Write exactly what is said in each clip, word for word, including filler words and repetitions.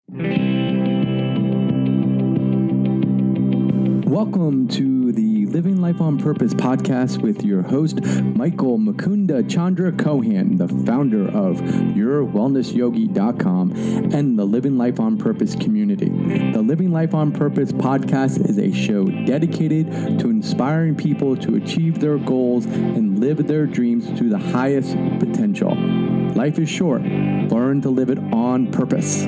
Welcome to the Living Life on Purpose podcast with your host, Michael Mukunda Chandra Kohan, the founder of your wellness yogi dot com and the Living Life on Purpose community. The Living Life on Purpose podcast is a show dedicated to inspiring people to achieve their goals and live their dreams to the highest potential. Life is short. Learn to live it on purpose.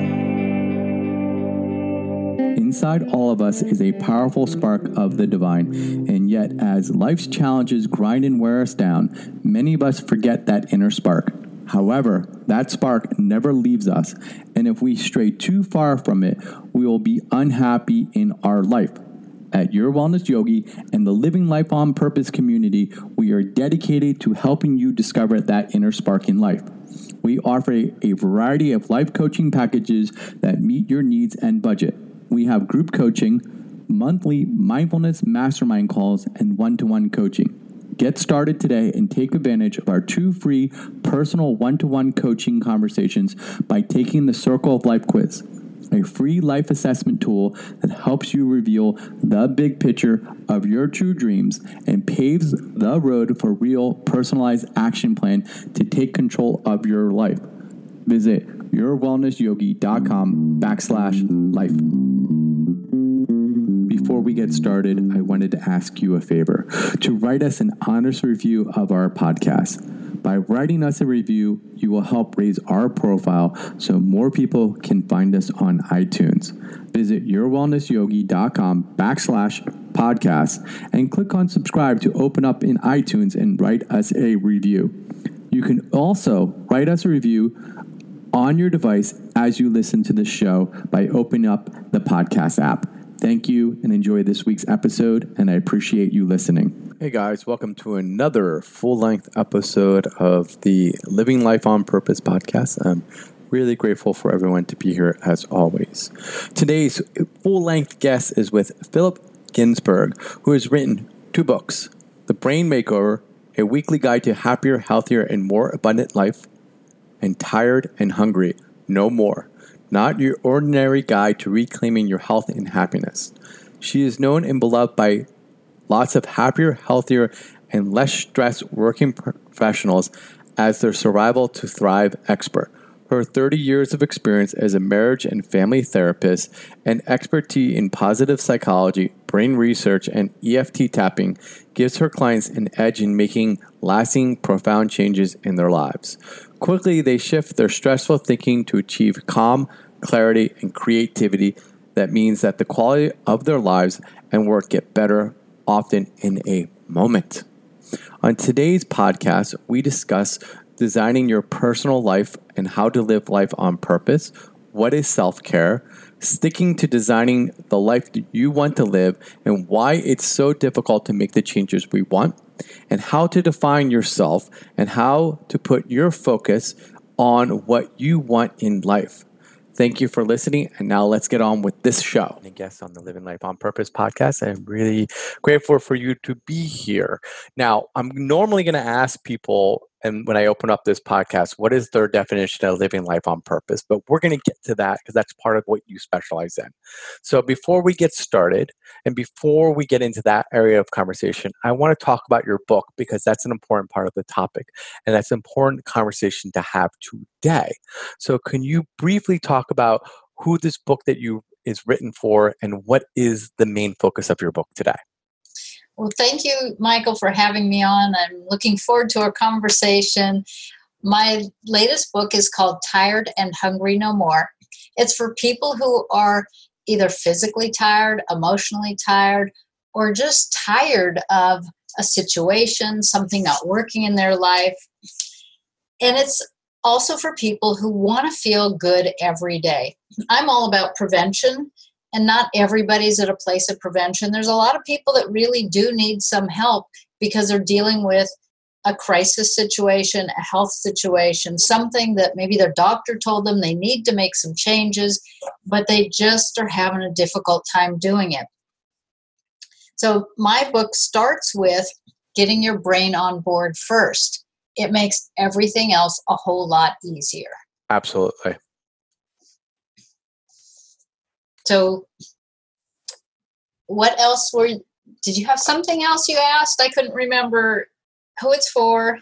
Inside all of us is a powerful spark of the divine, and yet as life's challenges grind and wear us down, many of us forget that inner spark. However, that spark never leaves us, and if we stray too far from it, we will be unhappy in our life. At Your Wellness Yogi and the Living Life on Purpose community, we are dedicated to helping you discover that inner spark in life. We offer a, a variety of life coaching packages that meet your needs and budget. We have group coaching, monthly mindfulness mastermind calls, and one-to-one coaching. Get started today and take advantage of our two free personal one-to-one coaching conversations by taking the Circle of Life quiz, a free life assessment tool that helps you reveal the big picture of your true dreams and paves the road for real personalized action plan to take control of your life. Visit your wellness yogi dot com backslash life. Before we get started, I wanted to ask you a favor to write us an honest review of our podcast. By writing us a review, you will help raise our profile so more people can find us on iTunes. Visit your wellness yogi dot com backslash podcast and click on subscribe to open up in iTunes and write us a review. You can also write us a review on your device as you listen to the show by opening up the podcast app. Thank you and enjoy this week's episode, and I appreciate you listening. Hey guys, welcome to another full-length episode of the Living Life on Purpose podcast. I'm really grateful for everyone to be here as always. Today's full-length guest is with Philip Ginsberg, who has written two books, The Brain Makeover, a weekly guide to happier, healthier, and more abundant life, and Tired and Hungry, No More. Not your ordinary guide to reclaiming your health and happiness. She is known and beloved by lots of happier, healthier, and less stressed working professionals as their survival to thrive expert. Her thirty years of experience as a marriage and family therapist and expertise in positive psychology, brain research, and E F T tapping gives her clients an edge in making lasting, profound changes in their lives. Quickly, they shift their stressful thinking to achieve calm, clarity, and creativity. That means that the quality of their lives and work get better, often in a moment. On today's podcast, we discuss designing your personal life and how to live life on purpose, what is self-care, sticking to designing the life that you want to live, and why it's so difficult to make the changes we want, and how to define yourself and how to put your focus on what you want in life. Thank you for listening, and now let's get on with this show. A guest on the Living Life on Purpose podcast. I'm really grateful for you to be here. Now, I'm normally going to ask people, and when I open up this podcast, what is their definition of living life on purpose? But we're going to get to that because that's part of what you specialize in. So before we get started, and before we get into that area of conversation, I want to talk about your book because that's an important part of the topic, and that's an important conversation to have today. So can you briefly talk about who this book that you is written for and what is the main focus of your book today? Well, thank you, Michael, for having me on. I'm looking forward to our conversation. My latest book is called Tired and Hungry No More. It's for people who are either physically tired, emotionally tired, or just tired of a situation, something not working in their life. And it's also for people who want to feel good every day. I'm all about prevention. And not everybody's at a place of prevention. There's a lot of people that really do need some help because they're dealing with a crisis situation, a health situation, something that maybe their doctor told them they need to make some changes, but they just are having a difficult time doing it. So my book starts with getting your brain on board first. It makes everything else a whole lot easier. Absolutely. So what else were, did you have something else you asked? I couldn't remember who it's for.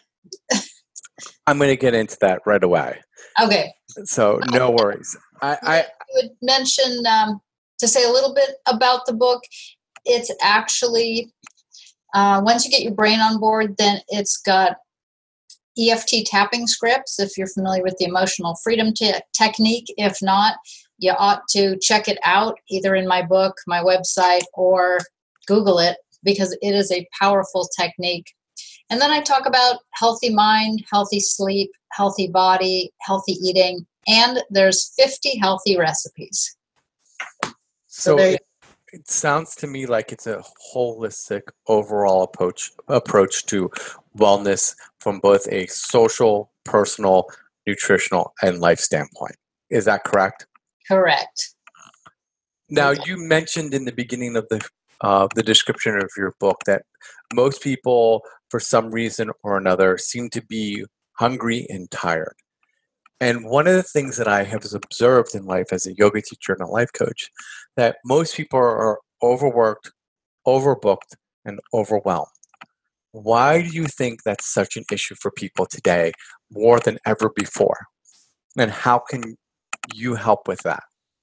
I'm going to get into that right away. Okay. So no worries. I, I would mention, um, to say a little bit about the book, it's actually, uh, once you get your brain on board, then it's got E F T tapping scripts, if you're familiar with the emotional freedom te- technique. If not, you ought to check it out either in my book, my website, or Google it, because it is a powerful technique. And then I talk about healthy mind, healthy sleep, healthy body, healthy eating, and there's fifty healthy recipes. So, so it, it sounds to me like it's a holistic overall approach approach to wellness from both a social, personal, nutritional, and life standpoint. Is that correct? Correct. Now, you mentioned in the beginning of the uh, the description of your book that most people, for some reason or another, seem to be hungry and tired. And one of the things that I have observed in life as a yoga teacher and a life coach, that most people are overworked, overbooked, and overwhelmed. Why do you think that's such an issue for people today more than ever before? And how can you help with that?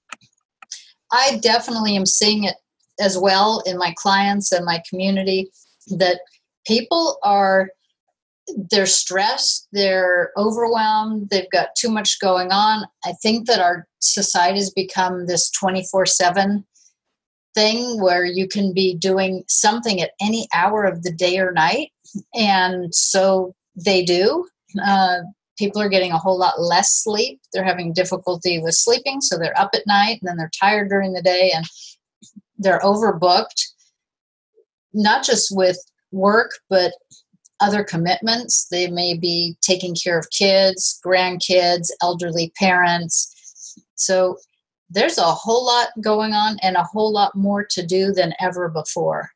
I definitely am seeing it as well in my clients and my community, that people are, they're stressed, they're overwhelmed, they've got too much going on. I think that our society has become this twenty-four seven thing where you can be doing something at any hour of the day or night. And so they do. Uh, people are getting a whole lot less sleep. They're having difficulty with sleeping, so they're up at night, and then they're tired during the day, and they're overbooked, not just with work, but other commitments. They may be taking care of kids, grandkids, elderly parents. So there's a whole lot going on and a whole lot more to do than ever before.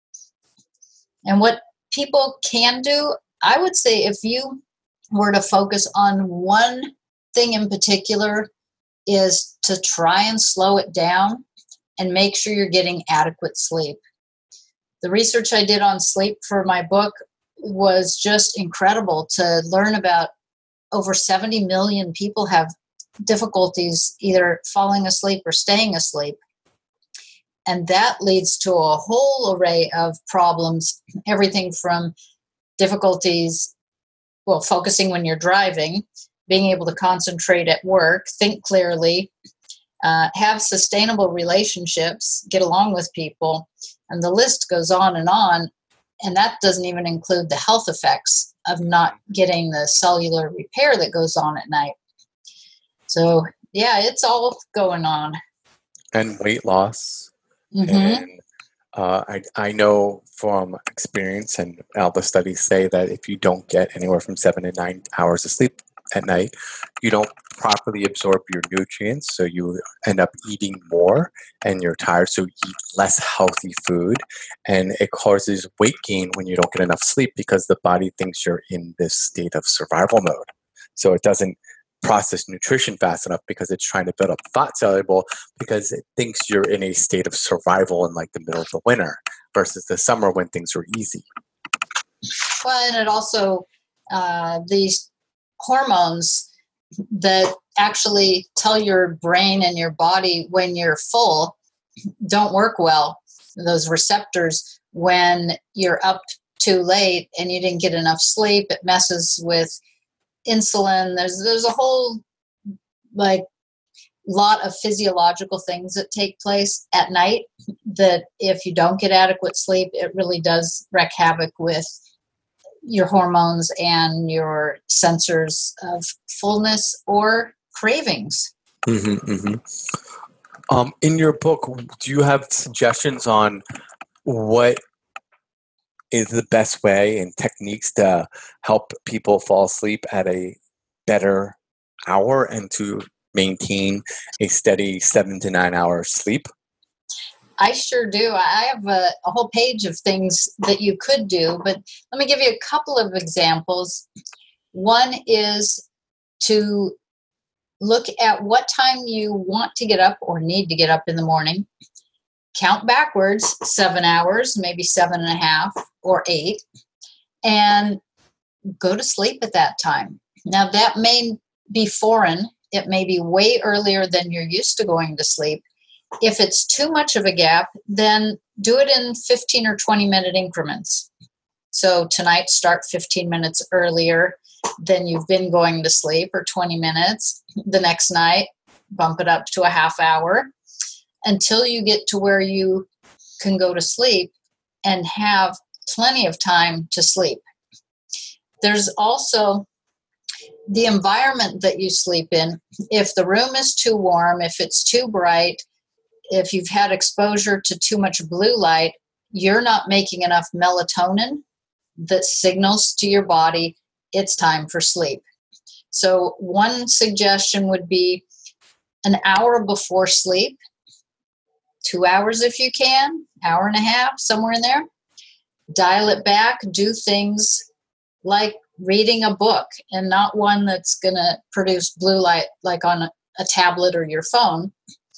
And what people can do, I would say, if you were to focus on one thing in particular, is to try and slow it down and make sure you're getting adequate sleep. The research I did on sleep for my book was just incredible to learn about. Over seventy million people have difficulties either falling asleep or staying asleep. And that leads to a whole array of problems, everything from difficulties, well, focusing when you're driving, being able to concentrate at work, think clearly, uh, have sustainable relationships, get along with people, and the list goes on and on. And that doesn't even include the health effects of not getting the cellular repair that goes on at night. So, yeah, it's all going on. And weight loss. Mm-hmm. And uh, I, I know from experience, and all the studies say that if you don't get anywhere from seven to nine hours of sleep at night, you don't properly absorb your nutrients, so you end up eating more and you're tired, so you eat less healthy food, and it causes weight gain when you don't get enough sleep because the body thinks you're in this state of survival mode. So it doesn't process nutrition fast enough because it's trying to build up fat soluble because it thinks you're in a state of survival in like the middle of the winter versus the summer when things are easy. Well, and it also, uh, these hormones that actually tell your brain and your body when you're full don't work well. Those receptors, when you're up too late and you didn't get enough sleep, it messes with insulin. There's there's a whole like lot of physiological things that take place at night that if you don't get adequate sleep, it really does wreak havoc with your hormones and your sensors of fullness or cravings. Mm-hmm, mm-hmm. Um, in your book, do you have suggestions on what is the best way and techniques to help people fall asleep at a better hour and to maintain a steady seven to nine hours sleep? I sure do. I have a, a whole page of things that you could do, but let me give you a couple of examples. One is to look at what time you want to get up or need to get up in the morning. Count backwards, seven hours, maybe seven and a half or eight, and go to sleep at that time. Now, that may be foreign. It may be way earlier than you're used to going to sleep. If it's too much of a gap, then do it in fifteen or twenty minute increments. So tonight, start fifteen minutes earlier than you've been going to sleep, or twenty minutes. The next night, bump it up to a half hour until you get to where you can go to sleep and have plenty of time to sleep. There's also the environment that you sleep in. If the room is too warm, if it's too bright, if you've had exposure to too much blue light, you're not making enough melatonin that signals to your body it's time for sleep. So one suggestion would be an hour before sleep, two hours if you can, hour and a half, somewhere in there. Dial it back, do things like reading a book, and not one that's going to produce blue light like on a, a tablet or your phone.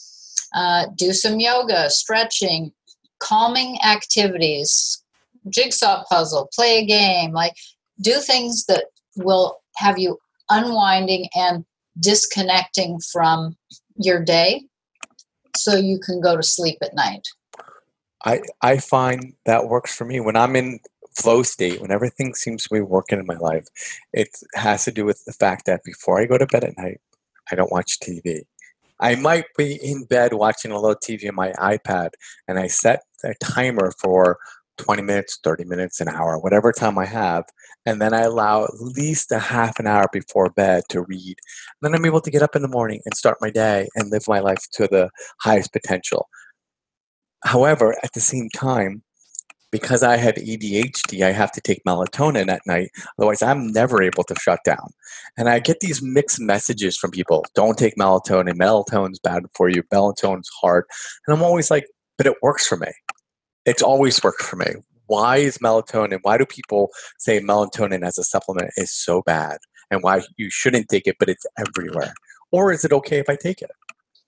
Uh, do some yoga, stretching, calming activities, jigsaw puzzle, play a game, like do things that will have you unwinding and disconnecting from your day so you can go to sleep at night. I, I find that works for me. When I'm in flow state, when everything seems to be working in my life, it has to do with the fact that before I go to bed at night, I don't watch T V. I might be in bed watching a little T V on my iPad, and I set a timer for twenty minutes, thirty minutes, an hour, whatever time I have, and then I allow at least a half an hour before bed to read. And then I'm able to get up in the morning and start my day and live my life to the highest potential. However, at the same time, because I have A D H D, I have to take melatonin at night. Otherwise, I'm never able to shut down. And I get these mixed messages from people. Don't take melatonin. Melatonin's bad for you. Melatonin's hard. And I'm always like, but it works for me. It's always worked for me. Why is melatonin, why do people say melatonin as a supplement is so bad? And why you shouldn't take it, but it's everywhere? Or is it okay if I take it?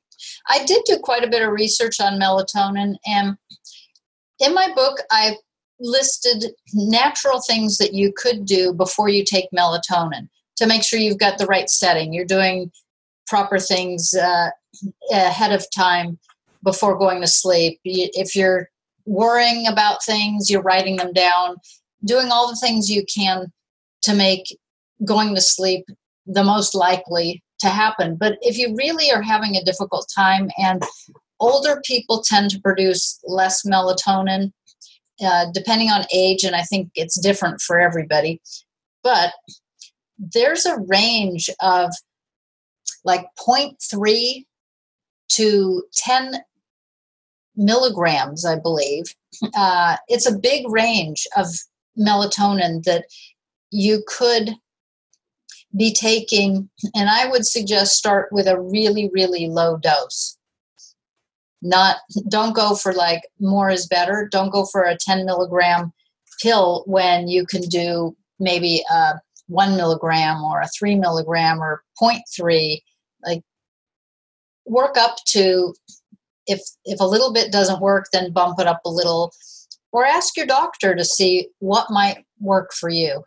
I did do quite a bit of research on melatonin, and in my book, I listed natural things that you could do before you take melatonin to make sure you've got the right setting. You're doing proper things uh, ahead of time before going to sleep. If you're worrying about things, you're writing them down, doing all the things you can to make going to sleep the most likely to happen. But if you really are having a difficult time, and older people tend to produce less melatonin, uh, depending on age, and I think it's different for everybody. But there's a range of like zero point three to ten milligrams, I believe. Uh, it's a big range of melatonin that you could be taking, and I would suggest start with a really, really low dose. Not, don't go for like more is better. Don't go for a ten milligram pill when you can do maybe a one milligram or a three milligram or zero point three. Like, work up to, if if a little bit doesn't work, then bump it up a little, or ask your doctor to see what might work for you.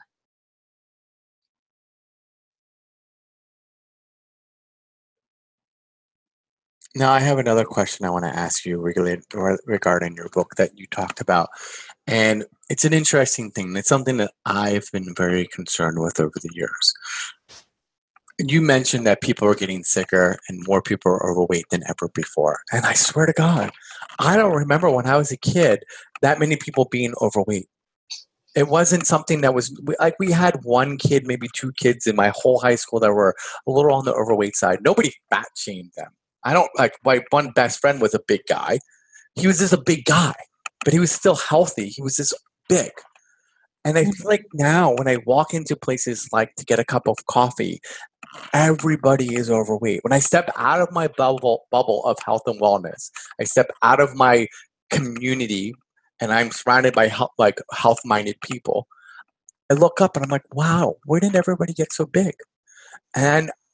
Now, I have another question I want to ask you regarding, regarding your book that you talked about. And it's an interesting thing. It's something that I've been very concerned with over the years. You mentioned that people are getting sicker and more people are overweight than ever before. And I swear to God, I don't remember when I was a kid that many people being overweight. It wasn't something that was, like, we had one kid, maybe two kids in my whole high school that were a little on the overweight side. Nobody fat shamed them. I don't, like, my one best friend was a big guy. He was just a big guy, but he was still healthy. He was just big. And I feel like now when I walk into places like to get a cup of coffee, everybody is overweight. When I step out of my bubble bubble of health and wellness, I step out of my community and I'm surrounded by health, like health-minded people. I look up and I'm like, wow, where did everybody get so big? And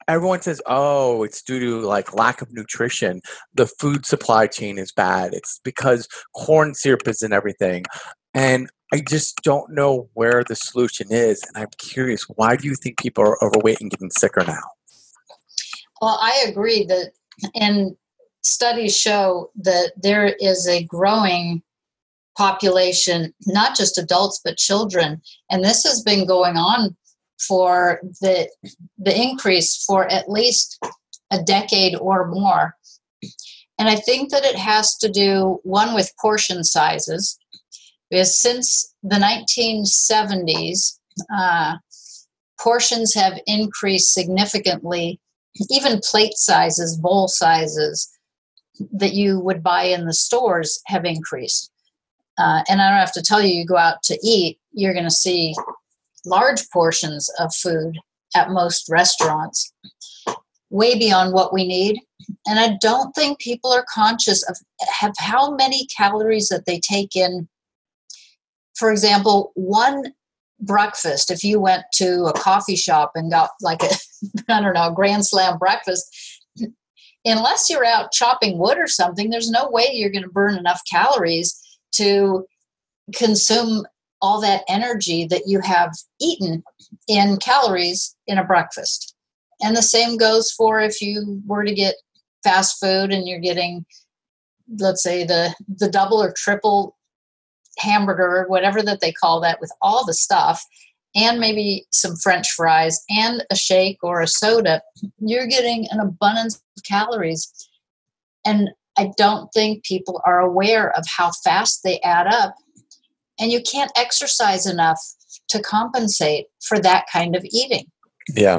everyone says, oh, it's due to like lack of nutrition. The food supply chain is bad. It's because corn syrup is in everything. And I just don't know where the solution is. And I'm curious, why do you think people are overweight and getting sicker now? Well, I agree that, and studies show that there is a growing population, not just adults, but children. And this has been going on for the the increase for at least a decade or more. And I think that it has to do, one, with portion sizes, because since the nineteen seventies, uh, portions have increased significantly. Even plate sizes, bowl sizes that you would buy in the stores have increased. Uh, and I don't have to tell you, you go out to eat, you're going to see large portions of food at most restaurants, way beyond what we need. And I don't think people are conscious of have how many calories that they take in. For example, one breakfast, if you went to a coffee shop and got like a, I don't know, Grand Slam breakfast, unless you're out chopping wood or something, there's no way you're going to burn enough calories to consume all that energy that you have eaten in calories in a breakfast. And the same goes for if you were to get fast food and you're getting, let's say, the, the double or triple hamburger, whatever that they call that, with all the stuff, and maybe some French fries and a shake or a soda, you're getting an abundance of calories. And I don't think people are aware of how fast they add up. And you can't exercise enough to compensate for that kind of eating. Yeah.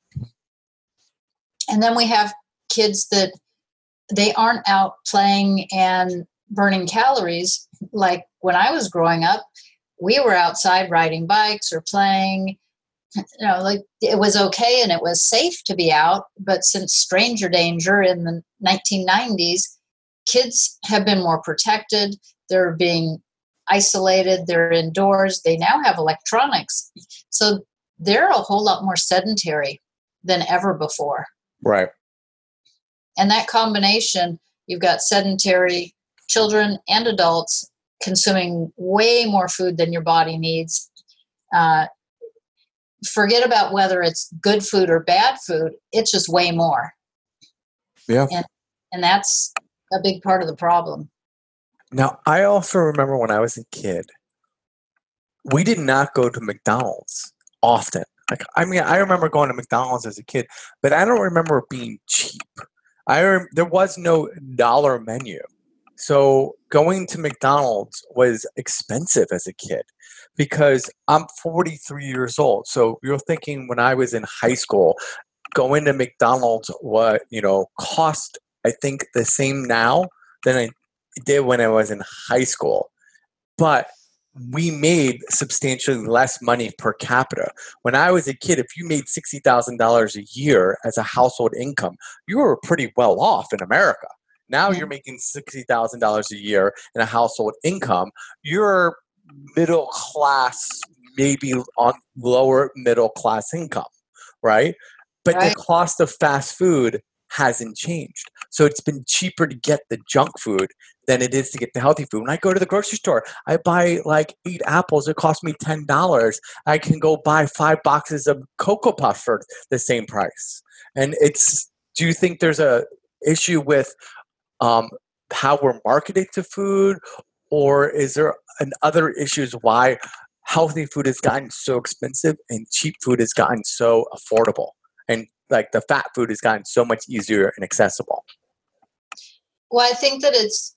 And then we have kids that they aren't out playing and burning calories. Like when I was growing up, we were outside riding bikes or playing. You know, like it was okay and it was safe to be out. But since stranger danger in the nineteen nineties, kids have been more protected. They're being isolated. They're indoors. They now have electronics. So they're a whole lot more sedentary than ever before. Right. And that combination, you've got sedentary children and adults consuming way more food than your body needs. Uh, forget about whether it's good food or bad food. It's just way more. Yeah. And, and that's a big part of the problem. Now, I also remember when I was a kid, we did not go to McDonald's often. Like, I mean, I remember going to McDonald's as a kid, but I don't remember it being cheap. I rem- there was no dollar menu. So going to McDonald's was expensive as a kid because I'm forty-three years old. So you're thinking when I was in high school, going to McDonald's, what, you know, cost, I think, the same now than I did when I was in high school. But we made substantially less money per capita. When I was a kid, if you made sixty thousand dollars a year as a household income, you were pretty well off in America. Now you're making sixty thousand dollars a year in a household income. You're middle class, maybe on lower middle class income, right? But right. The cost of fast food hasn't changed. So it's been cheaper to get the junk food than it is to get the healthy food. When I go to the grocery store, I buy like eight apples. It costs me ten dollars. I can go buy five boxes of Cocoa Puffs for the same price. And it's, do you think there's a issue with um, how we're marketed to food, or is there an other issues why healthy food has gotten so expensive and cheap food has gotten so affordable? And like the fat food has gotten so much easier and accessible. Well, I think that it's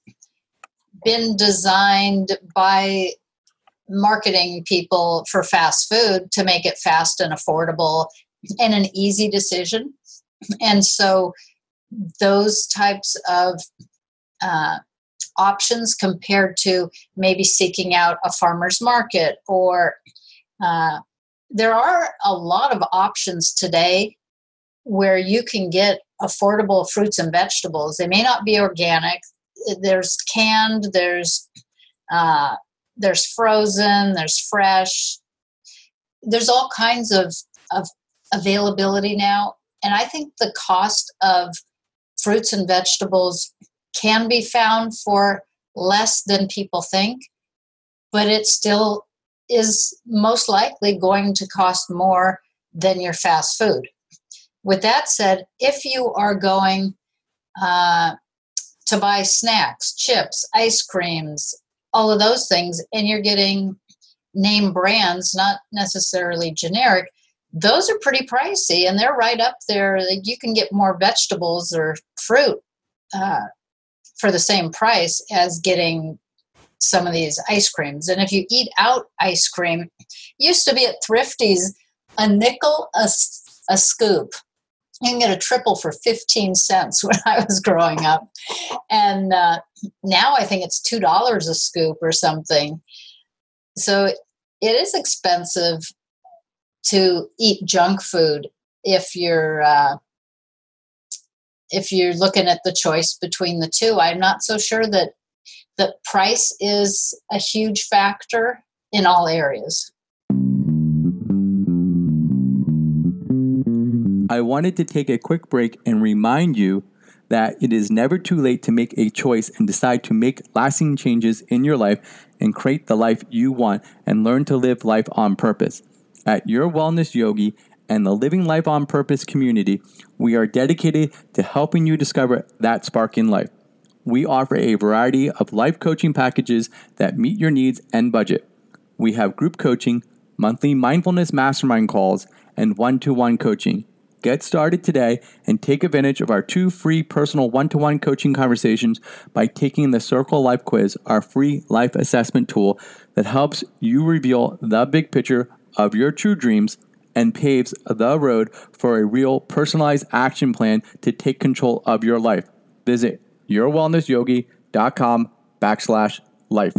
been designed by marketing people for fast food to make it fast and affordable and an easy decision. And so those types of uh, options compared to maybe seeking out a farmer's market or uh, there are a lot of options today where you can get affordable fruits and vegetables. They may not be organic. There's canned, there's uh, there's frozen, there's fresh. There's all kinds of, of availability now. And I think the cost of fruits and vegetables can be found for less than people think, but it still is most likely going to cost more than your fast food. With that said, if you are going uh, to buy snacks, chips, ice creams, all of those things, and you're getting name brands, not necessarily generic, those are pretty pricey, and they're right up there. You can get more vegetables or fruit uh, for the same price as getting some of these ice creams. And if you eat out ice cream, used to be at Thrifty's a nickel a, a scoop. You can get a triple for fifteen cents when I was growing up. And uh, now I think it's two dollars a scoop or something. So it is expensive to eat junk food if you're uh, if you're looking at the choice between the two. I'm not so sure that the price is a huge factor in all areas. I wanted to take a quick break and remind you that it is never too late to make a choice and decide to make lasting changes in your life and create the life you want and learn to live life on purpose. At Your Wellness Yogi and the Living Life on Purpose community, we are dedicated to helping you discover that spark in life. We offer a variety of life coaching packages that meet your needs and budget. We have group coaching, monthly mindfulness mastermind calls, and one-to-one coaching. Get started today and take advantage of our two free personal one-to-one coaching conversations by taking the Circle Life Quiz, our free life assessment tool that helps you reveal the big picture of your true dreams and paves the road for a real personalized action plan to take control of your life. Visit yourwellnessyogi.com backslash life.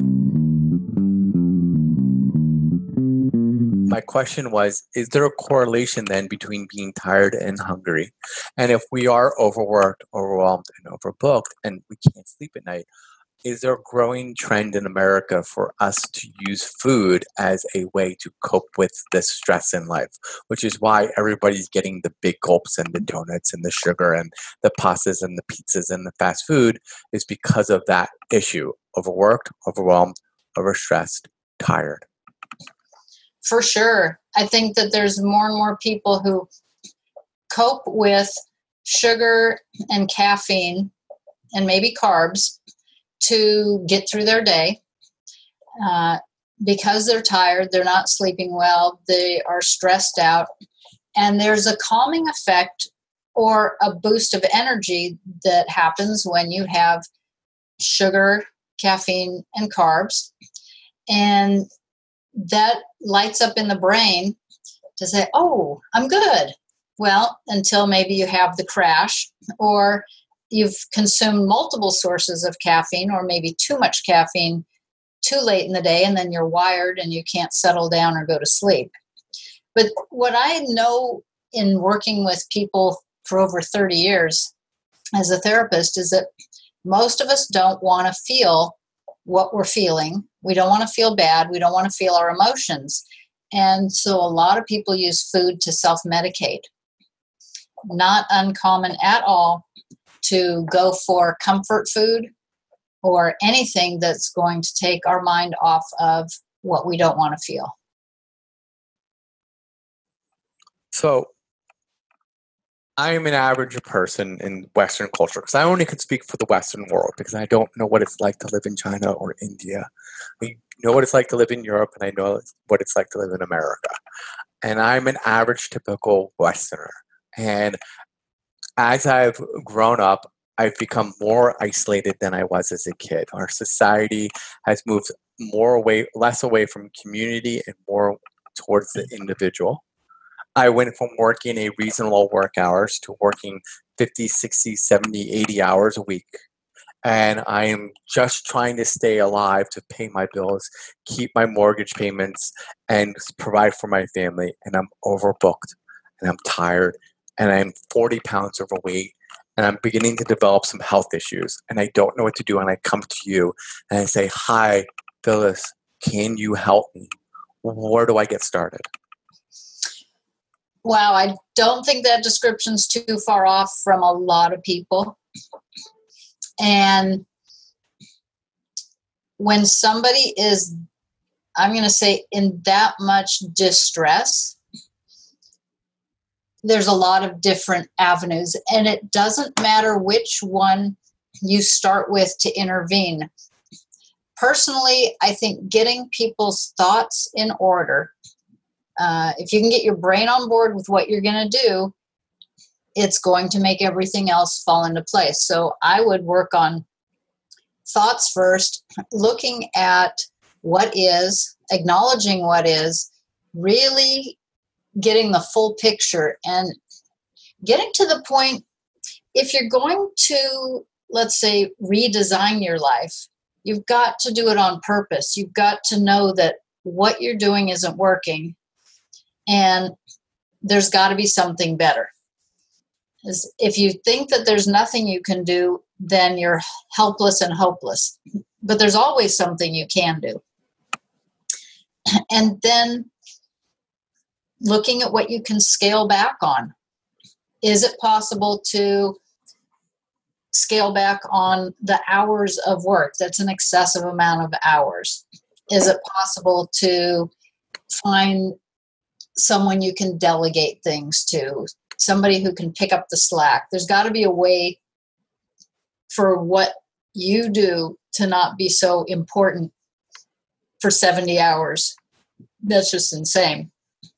My question was, is there a correlation then between being tired and hungry? And if we are overworked, overwhelmed, and overbooked, and we can't sleep at night, is there a growing trend in America for us to use food as a way to cope with this stress in life? Which is why everybody's getting the big gulps and the donuts and the sugar and the pastas and the pizzas and the fast food, is because of that issue. Overworked, overwhelmed, overstressed, tired. For sure. I think that there's more and more people who cope with sugar and caffeine and maybe carbs to get through their day. Uh, because they're tired, they're not sleeping well, they are stressed out, and there's a calming effect or a boost of energy that happens when you have sugar, caffeine, and carbs. And that lights up in the brain to say, oh, I'm good. Well, until maybe you have the crash, or you've consumed multiple sources of caffeine, or maybe too much caffeine too late in the day, and then you're wired and you can't settle down or go to sleep. But what I know in working with people for over thirty years as a therapist is that most of us don't want to feel what we're feeling. We don't want to feel bad. We don't want to feel our emotions. And so a lot of people use food to self-medicate. Not uncommon at all to go for comfort food or anything that's going to take our mind off of what we don't want to feel. So I am an average person in Western culture, because I only can speak for the Western world, because I don't know what it's like to live in China or India. I know what it's like to live in Europe, and I know what it's like to live in America. And I'm an average, typical Westerner. And as I've grown up, I've become more isolated than I was as a kid. Our society has moved more away, less away from community and more towards the individual. I went from working a reasonable work hours to working fifty, sixty, seventy, eighty hours a week. And I am just trying to stay alive to pay my bills, keep my mortgage payments, and provide for my family. And I'm overbooked, and I'm tired, and I'm forty pounds overweight, and I'm beginning to develop some health issues. And I don't know what to do. And I come to you and I say, hi, Phyllis, can you help me? Where do I get started? Wow, I don't think that description's too far off from a lot of people. And when somebody is, I'm going to say, in that much distress, there's a lot of different avenues, and it doesn't matter which one you start with to intervene. Personally, I think getting people's thoughts in order, uh, if you can get your brain on board with what you're going to do, it's going to make everything else fall into place. So I would work on thoughts first, looking at what is, acknowledging what is, really getting the full picture, and getting to the point, if you're going to, let's say, redesign your life, you've got to do it on purpose. You've got to know that what you're doing isn't working, and there's got to be something better. If you think that there's nothing you can do, then you're helpless and hopeless. But there's always something you can do. And then looking at what you can scale back on. Is it possible to scale back on the hours of work? That's an excessive amount of hours. Is it possible to find someone you can delegate things to? Somebody who can pick up the slack. There's got to be a way for what you do to not be so important for seventy hours. That's just insane.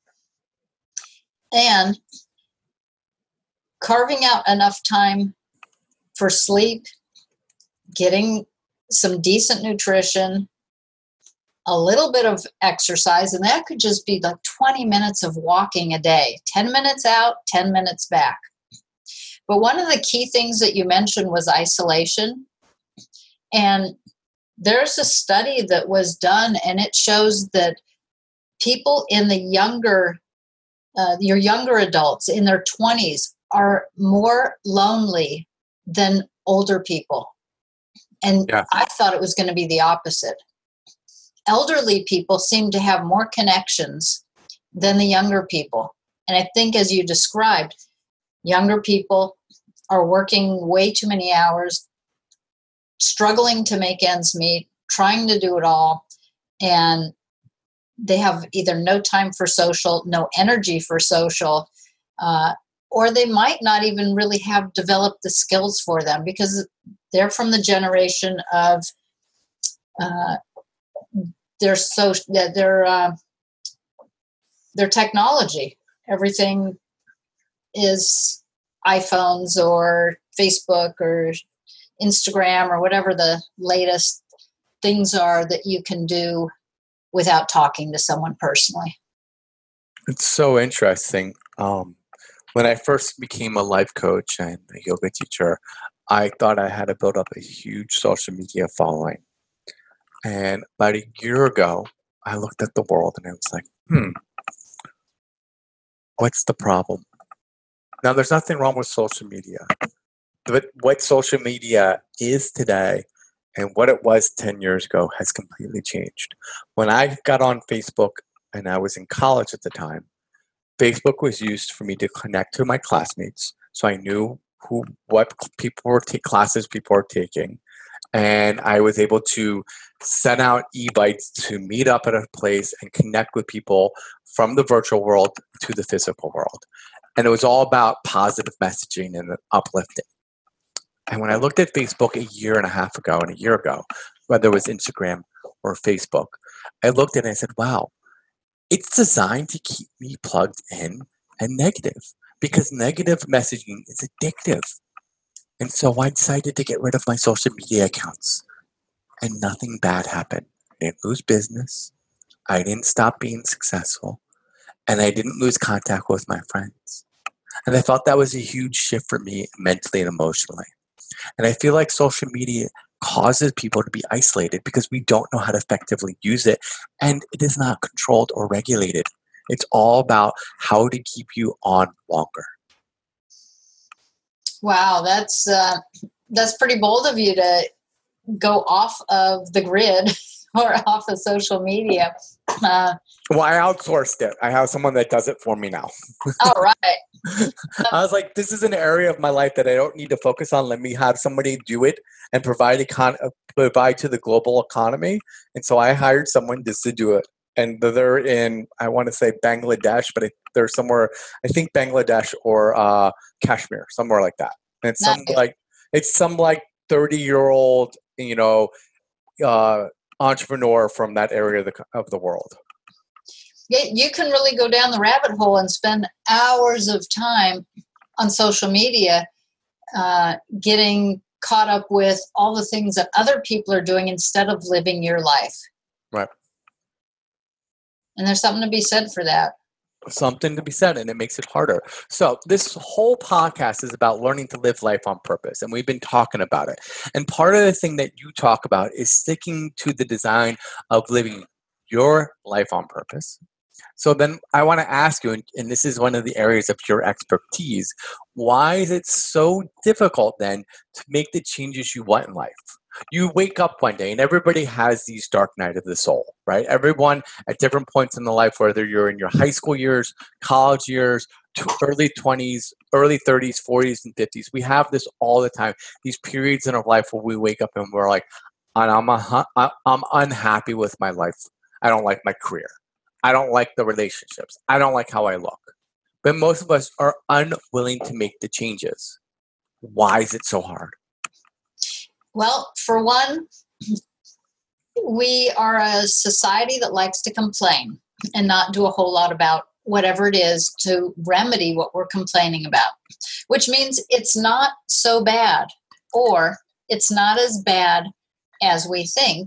And carving out enough time for sleep, getting some decent nutrition, a little bit of exercise, and that could just be like twenty minutes of walking a day, ten minutes out, ten minutes back. But one of the key things that you mentioned was isolation. And there's a study that was done, and it shows that people in the younger, uh, your younger adults in their twenties are more lonely than older people. And yeah. I thought it was going to be the opposite. Elderly people seem to have more connections than the younger people. And I think, as you described, younger people are working way too many hours, struggling to make ends meet, trying to do it all, and they have either no time for social, no energy for social, uh, or they might not even really have developed the skills for them because they're from the generation of uh, their social, their uh, their technology. Everything is iPhones or Facebook or Instagram or whatever the latest things are that you can do without talking to someone personally. It's so interesting. Um, when I first became a life coach and a yoga teacher, I thought I had to build up a huge social media following. And about a year ago, I looked at the world and I was like, hmm, what's the problem? Now, there's nothing wrong with social media. But what social media is today and what it was ten years ago has completely changed. When I got on Facebook and I was in college at the time, Facebook was used for me to connect to my classmates. So I knew who, what people were ta- classes people were taking. And I was able to send out e-bites to meet up at a place and connect with people from the virtual world to the physical world. And it was all about positive messaging and uplifting. And when I looked at Facebook a year and a half ago and a year ago, whether it was Instagram or Facebook, I looked at it and I said, wow, it's designed to keep me plugged in and negative because negative messaging is addictive. And so I decided to get rid of my social media accounts and nothing bad happened. I didn't lose business. I didn't stop being successful. And I didn't lose contact with my friends. And I thought that was a huge shift for me mentally and emotionally. And I feel like social media causes people to be isolated because we don't know how to effectively use it. And it is not controlled or regulated. It's all about how to keep you on longer. Wow, that's uh, that's pretty bold of you to go off of the grid or off of social media. Uh, well, I outsourced it. I have someone that does it for me now. all right. I was like, this is an area of my life that I don't need to focus on. Let me have somebody do it and provide econ- provide to the global economy. And so I hired someone just to do it. And they're in, I want to say Bangladesh, but they're somewhere, I think Bangladesh or uh, Kashmir, somewhere like that. And it's some Nice. like, it's some like thirty year old, you know, uh, entrepreneur from that area of the, of the world. Yeah, you can really go down the rabbit hole and spend hours of time on social media uh, getting caught up with all the things that other people are doing instead of living your life. Right. And there's something to be said for that. Something to be said, and it makes it harder. So this whole podcast is about learning to live life on purpose, and we've been talking about it. And part of the thing that you talk about is sticking to the design of living your life on purpose. So then I want to ask you, and, and this is one of the areas of your expertise, why is it so difficult then to make the changes you want in life? You wake up one day and everybody has these dark night of the soul, right? Everyone at different points in the life, whether you're in your high school years, college years, to early twenties, early thirties, forties, and fifties. We have this all the time. These periods in our life where we wake up and we're like, I'm, a, I'm unhappy with my life. I don't like my career. I don't like the relationships. I don't like how I look. But most of us are unwilling to make the changes. Why is it so hard? Well, for one, we are a society that likes to complain and not do a whole lot about whatever it is to remedy what we're complaining about, which means it's not so bad, or it's not as bad as we think,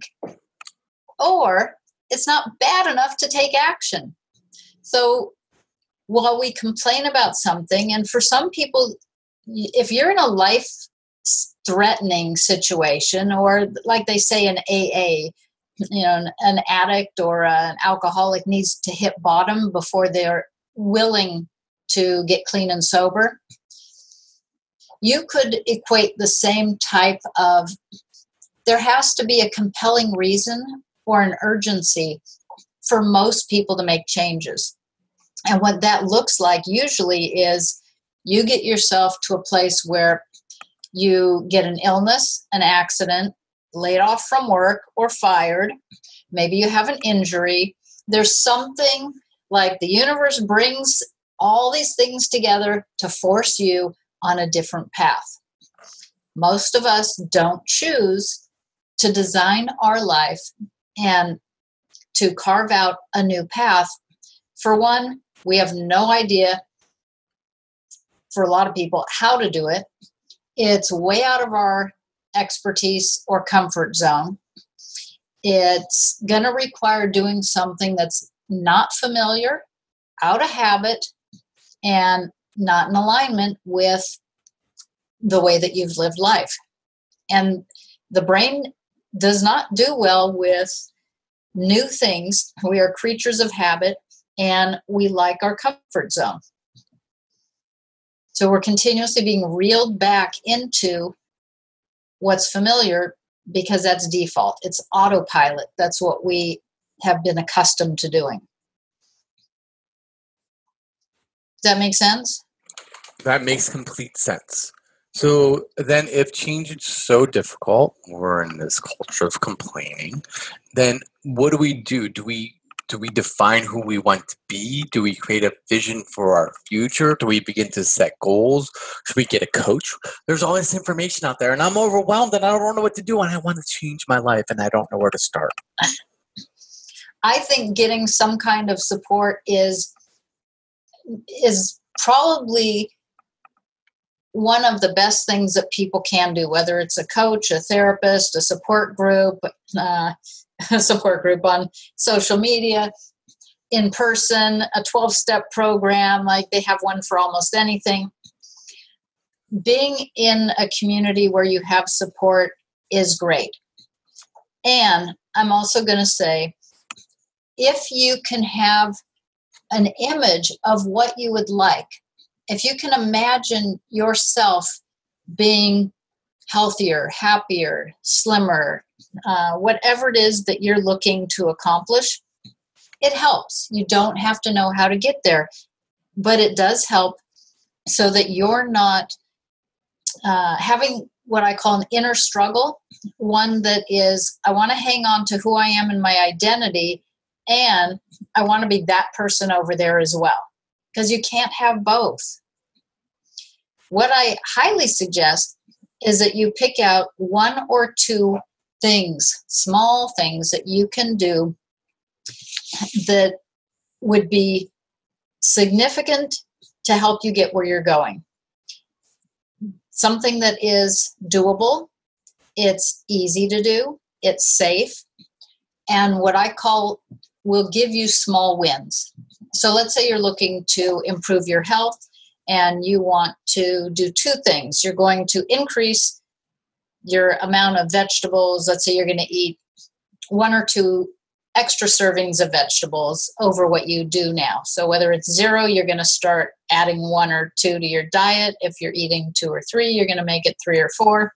or it's not bad enough to take action. So while we complain about something, and for some people, if you're in a life-threatening situation, or like they say in A A, you know, an, an addict or an alcoholic needs to hit bottom before they're willing to get clean and sober, you could equate the same type of, there has to be a compelling reason or an urgency for most people to make changes. And what that looks like usually is you get yourself to a place where you get an illness, an accident, laid off from work or fired. Maybe you have an injury. There's something like the universe brings all these things together to force you on a different path. Most of us don't choose to design our life and to carve out a new path. For one, we have no idea, for a lot of people, how to do it. It's way out of our expertise or comfort zone. It's going to require doing something that's not familiar, out of habit, and not in alignment with the way that you've lived life. And the brain does not do well with new things. We are creatures of habit, and we like our comfort zone. So we're continuously being reeled back into what's familiar because that's default. It's autopilot. That's what we have been accustomed to doing. Does that make sense? That makes complete sense. So then if change is so difficult, we're in this culture of complaining, then what do we do? Do we do we define who we want to be? Do we create a vision for our future? Do we begin to set goals? Should we get a coach? There's all this information out there, and I'm overwhelmed, and I don't know what to do, and I want to change my life, and I don't know where to start. I think getting some kind of support is is probably one of the best things that people can do, whether it's a coach, a therapist, a support group, uh, a support group on social media, in person, a twelve-step program, like they have one for almost anything. Being in a community where you have support is great. And I'm also going to say, if you can have an image of what you would like, if you can imagine yourself being healthier, happier, slimmer, uh, whatever it is that you're looking to accomplish, It helps. You don't have to know how to get there, but it does help so that you're not uh, having what I call an inner struggle, one that is, I want to hang on to who I am and my identity, and I want to be that person over there as well, because you can't have both. What I highly suggest is that you pick out one or two things, small things that you can do that would be significant to help you get where you're going. Something that is doable, it's easy to do, it's safe, and what I call will give you small wins. So let's say you're looking to improve your health and you want to do two things. You're going to increase your amount of vegetables. Let's say you're going to eat one or two extra servings of vegetables over what you do now. So whether it's zero, you're going to start adding one or two to your diet. If you're eating two or three, you're going to make it three or four.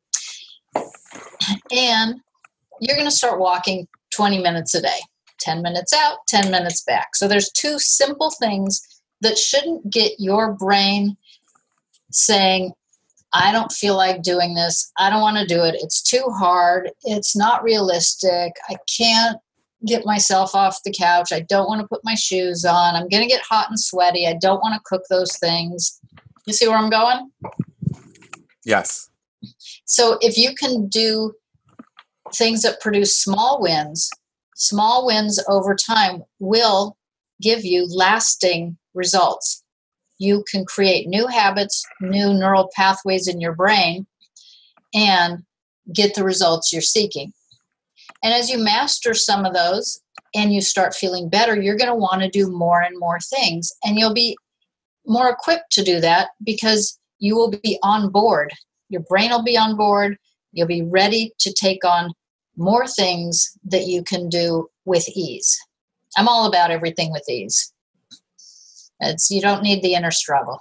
And you're going to start walking twenty minutes a day, ten minutes out, ten minutes back. So there's two simple things that shouldn't get your brain saying, I don't feel like doing this. I don't want to do it. It's too hard. It's not realistic. I can't get myself off the couch. I don't want to put my shoes on. I'm going to get hot and sweaty. I don't want to cook those things. You see where I'm going? Yes. So if you can do things that produce small wins, small wins over time will give you lasting results. You can create new habits, new neural pathways in your brain, and get the results you're seeking. And as you master some of those and you start feeling better, you're going to want to do more and more things. And you'll be more equipped to do that because you will be on board. Your brain will be on board. You'll be ready to take on more things that you can do with ease. I'm all about everything with ease. It's, you don't need the inner struggle.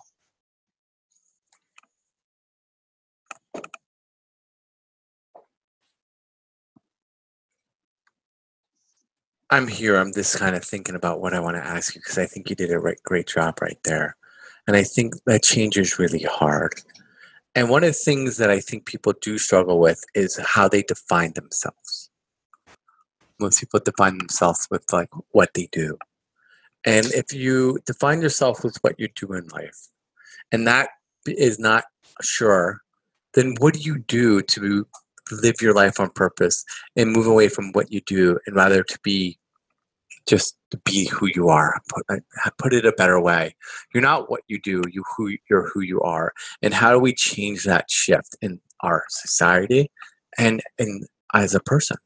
I'm here. I'm just kind of thinking about what I want to ask you because I think you did a right, great job right there. And I think that change is really hard. And one of the things that I think people do struggle with is how they define themselves. Most people define themselves with like what they do. And if you define yourself with what you do in life, and that is not sure, then what do you do to live your life on purpose and move away from what you do and rather to be just to be who you are? Put, put it a better way. You're not what you do, you who you're who you are. And how do we change that shift in our society and, and as a person?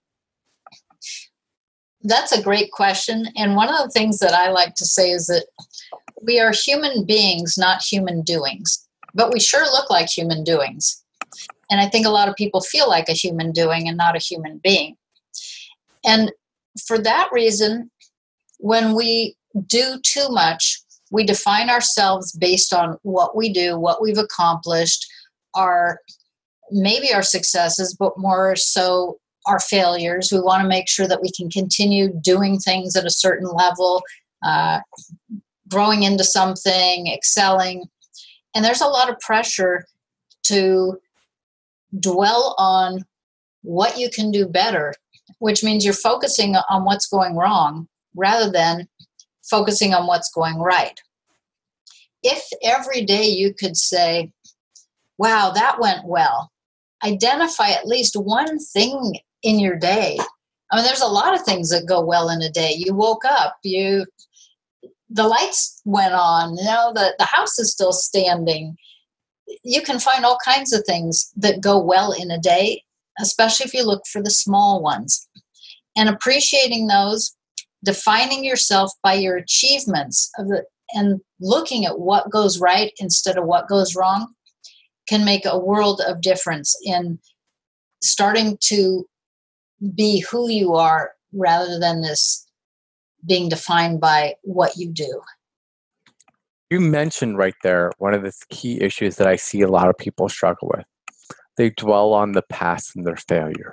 That's a great question. And one of the things that I like to say is that we are human beings, not human doings. But we sure look like human doings. And I think a lot of people feel like a human doing and not a human being. And for that reason, when we do too much, we define ourselves based on what we do, what we've accomplished, our maybe our successes, but more so our failures. We want to make sure that we can continue doing things at a certain level, uh, growing into something, excelling. And there's a lot of pressure to dwell on what you can do better, which means you're focusing on what's going wrong rather than focusing on what's going right. If every day you could say, wow, that went well, identify at least one thing in your day. I mean, there's a lot of things that go well in a day. You woke up, you, the lights went on, you know, the, the house is still standing. You can find all kinds of things that go well in a day, especially if you look for the small ones. And appreciating those, defining yourself by your achievements of the, and looking at what goes right instead of what goes wrong can make a world of difference in starting to be who you are rather than this being defined by what you do. You mentioned right there one of the key issues that I see a lot of people struggle with. They dwell on the past and their failures.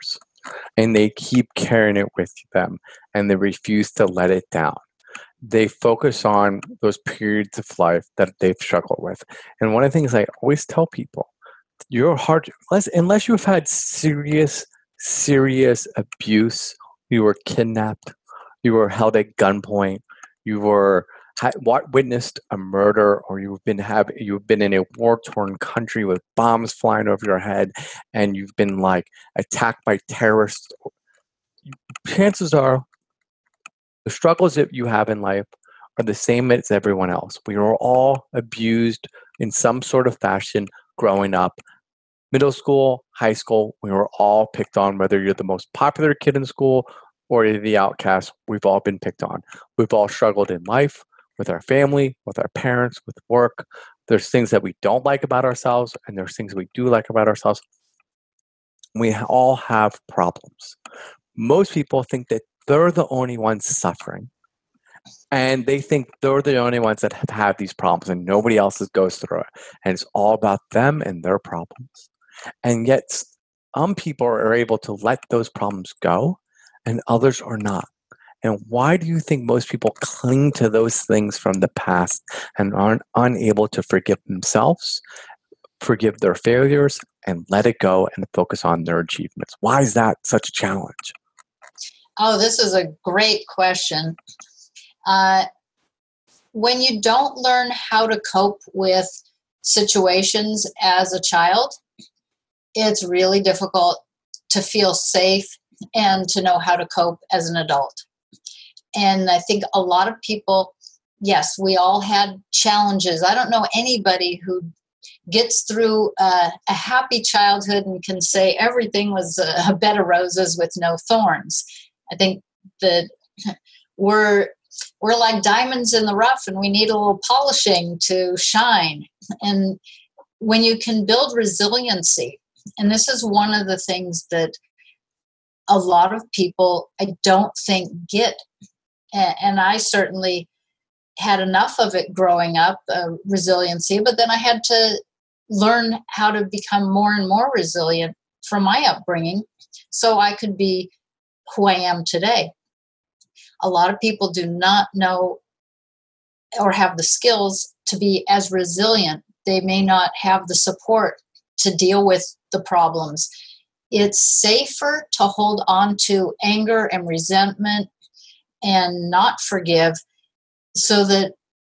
and they keep carrying it with them, and they refuse to let it down. They focus on those periods of life that they've struggled with. And one of the things I always tell people, your heart, unless, unless you've had serious, serious abuse, you were kidnapped, you were held at gunpoint, you were had, witnessed a murder, or you've been have you've been in a war-torn country with bombs flying over your head, and you've been like attacked by terrorists. Chances are, the struggles that you have in life are the same as everyone else. We were all abused in some sort of fashion growing up. Middle school, high school, we were all picked on, whether you're the most popular kid in school or you're the outcast. We've all been picked on. We've all struggled in life, with our family, with our parents, with work. There's things that we don't like about ourselves, and there's things we do like about ourselves. We all have problems. Most people think that they're the only ones suffering. And they think they're the only ones that have had these problems, and nobody else goes through it. And it's all about them and their problems. And yet some people are able to let those problems go, and others are not. And why do you think most people cling to those things from the past and aren't unable to forgive themselves, forgive their failures, and let it go and focus on their achievements? Why is that such a challenge? Oh, this is a great question. Uh, when you don't learn how to cope with situations as a child, it's really difficult to feel safe and to know how to cope as an adult. And I think a lot of people, yes, we all had challenges. I don't know anybody who gets through uh, a happy childhood and can say everything was a bed of roses with no thorns. I think that we're we're like diamonds in the rough, and we need a little polishing to shine. And when you can build resiliency, and this is one of the things that a lot of people I don't think get, and I certainly had enough of it growing up, uh, resiliency, but then I had to learn how to become more and more resilient from my upbringing so I could be who I am today. A lot of people do not know or have the skills to be as resilient. They may not have the support to deal with the problems. It's safer to hold on to anger and resentment and not forgive, so that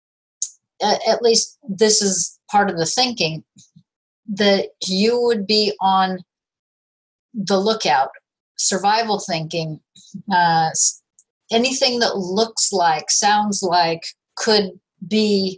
uh, at least this is part of the thinking, that you would be on the lookout, survival thinking, uh, anything that looks like, sounds like, could be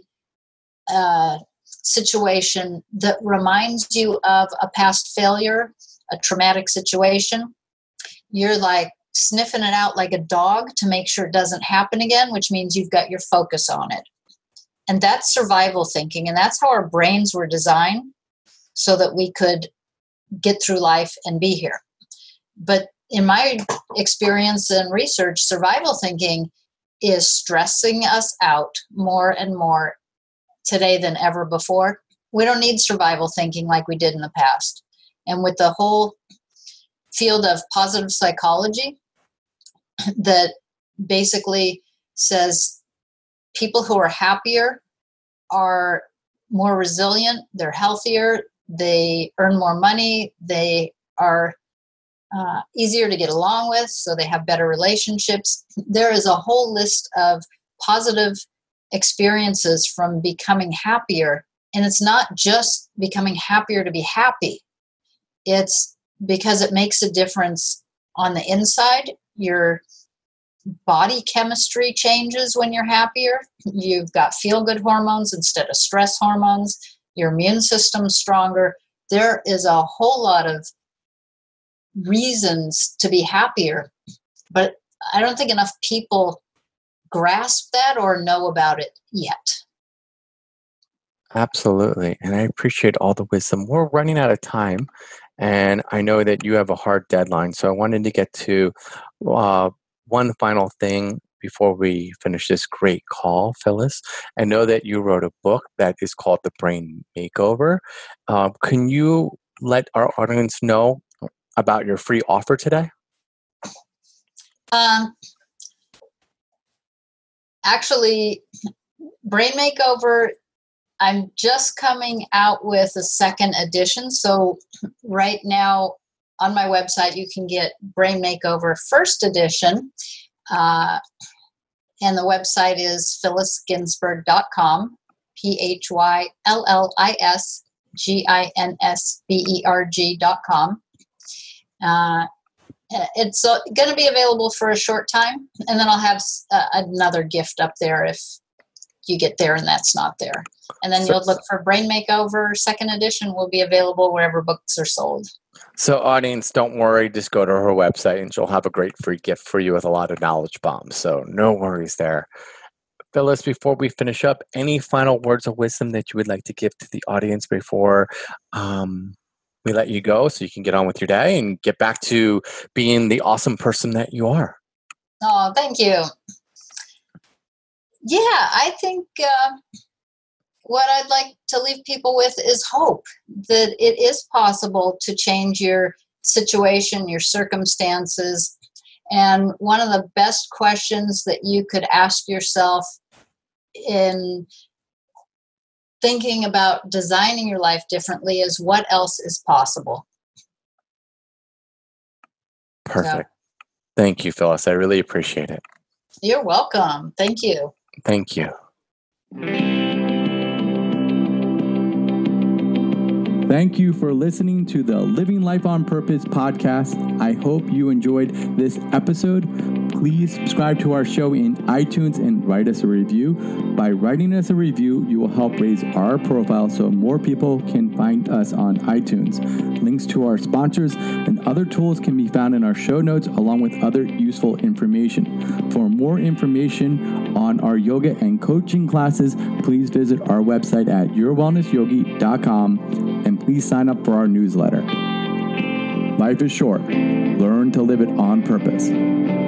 a situation that reminds you of a past failure, a traumatic situation. You're like sniffing it out like a dog to make sure it doesn't happen again, which means you've got your focus on it. And that's survival thinking. And that's how our brains were designed, so that we could get through life and be here. But in my experience and research, survival thinking is stressing us out more and more today than ever before. We don't need survival thinking like we did in the past. And with the whole field of positive psychology that basically says people who are happier are more resilient, they're healthier, they earn more money, they are uh, easier to get along with, so they have better relationships. There is a whole list of positive experiences from becoming happier. And it's not just becoming happier to be happy. It's because it makes a difference on the inside. Your body chemistry changes when you're happier. You've got feel-good hormones instead of stress hormones. Your immune system's stronger. There is a whole lot of reasons to be happier, but I don't think enough people grasp that or know about it yet. Absolutely. And I appreciate all the wisdom. We're running out of time, and I know that you have a hard deadline. So I wanted to get to uh, one final thing before we finish this great call, Phyllis. I know that you wrote a book that is called The Brain Makeover. Uh, can you let our audience know about your free offer today? Um, actually, Brain Makeover, I'm just coming out with a second edition. So right now on my website, you can get Brain Makeover first edition. Uh, and the website is phyllis ginsberg dot com, P H Y L L I S G I N S B E R G dot com. Uh, it's uh, going to be available for a short time, and then I'll have uh, another gift up there if you get there and that's not there. And then so, you'll look for Brain Makeover second edition will be available wherever books are sold. So audience, don't worry. Just go to her website and she'll have a great free gift for you with a lot of knowledge bombs. So no worries there. Phyllis, before we finish up, any final words of wisdom that you would like to give to the audience before um, we let you go so you can get on with your day and get back to being the awesome person that you are? Oh, thank you. Yeah, I think uh, what I'd like to leave people with is hope that it is possible to change your situation, your circumstances. And one of the best questions that you could ask yourself in thinking about designing your life differently is what else is possible. Perfect. So, thank you, Phyllis. I really appreciate it. You're welcome. Thank you. Thank you. Thank you for listening to the Living Life on Purpose podcast. I hope you enjoyed this episode. Please subscribe to our show in iTunes and write us a review. By writing us a review, you will help raise our profile so more people can find us on iTunes. Links to our sponsors and other tools can be found in our show notes along with other useful information. For more information on our yoga and coaching classes, please visit our website at your wellness yogi dot com and please sign up for our newsletter. Life is short. Learn to live it on purpose.